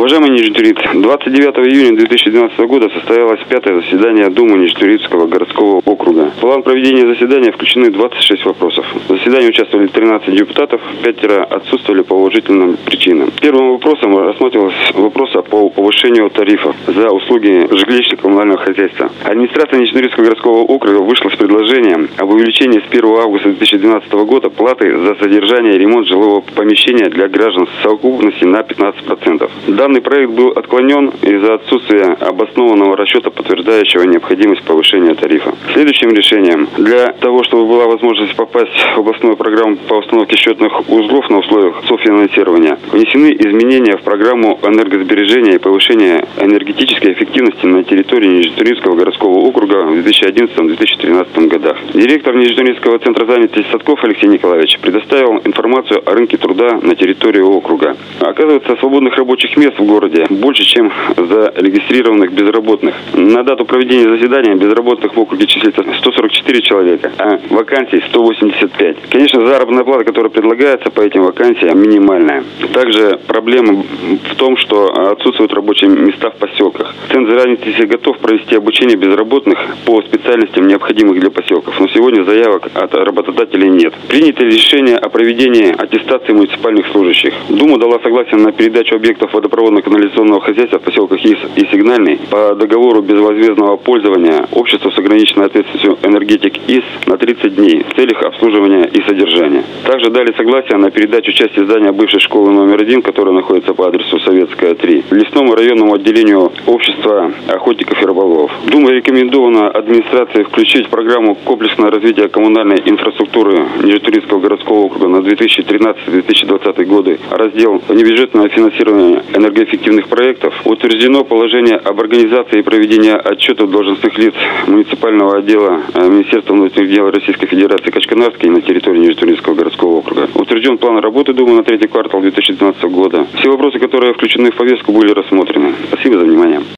Уважаемый Нижнетурит, 29 июня 2012 года состоялось 5-е заседание Думы Нижнетуритского городского округа. В план проведения заседания включены 26 вопросов. В заседании участвовали 13 депутатов, 5 отсутствовали по уважительным причинам. Первым вопросом рассматривался вопрос по повышению тарифов за услуги жилищно-коммунального хозяйства. Администрация Нижнетуритского городского округа вышла с предложением об увеличении с 1 августа 2012 года платы за содержание и ремонт жилого помещения для граждан в совокупности на 15%. Данный проект был отклонен из-за отсутствия обоснованного расчета, подтверждающего необходимость повышения тарифа. Следующим решением для того, чтобы была возможность попасть в областную программу по установке счетных узлов на условиях софинансирования, внесены изменения в программу энергосбережения и повышения энергетической эффективности на территории Нижнетуритского городского округа в 2011-2013 годах. Директор Нижнетуритского центра занятости Садков Алексей Николаевич предоставил информацию о рынке труда на территории округа. Оказывается, свободных рабочих мест в городе больше, чем зарегистрированных безработных. На дату проведения заседания безработных в округе числится 144 человека, а вакансий 185. Конечно, заработная плата, которая предлагается по этим вакансиям, минимальная. Также проблема в том, что отсутствуют рабочие места в поселках. Центр занятости готов провести обучение безработных по специальностям, необходимых для поселков, но сегодня заявок от работодателей нет. Принято решение о проведении аттестации муниципальных служащих. Дума дала согласие на передачу объектов водопроводно-канализационного хозяйства в поселках ИС и Сигнальный по договору безвозмездного пользования обществу с ограниченной ответственностью «Энергетик ИС» на 30 дней в целях обслуживания и содержания. Также дали согласие на передачу части здания бывшей школы номер 1, которая находится по адресу Советская, 3, лесному районному отделению общества охотников и рыболовов. Думой рекомендовано администрации включить в программу комплексного развития коммунальной инфраструктуры Нижнетуритского городского округа на 2013-2020 годы раздел «Внебюджетное финансирование энергоэффективных проектов». Утверждено положение об организации и проведении отчетов должностных лиц муниципального отдела Министерства внутренних дел Российской Федерации Качканарский на территории Нижнетуритского городского округа. Утвержден план работы Думы на 3-й квартал 2012 года. Все вопросы, которые включены в повестку, были рассмотрены. Спасибо за внимание.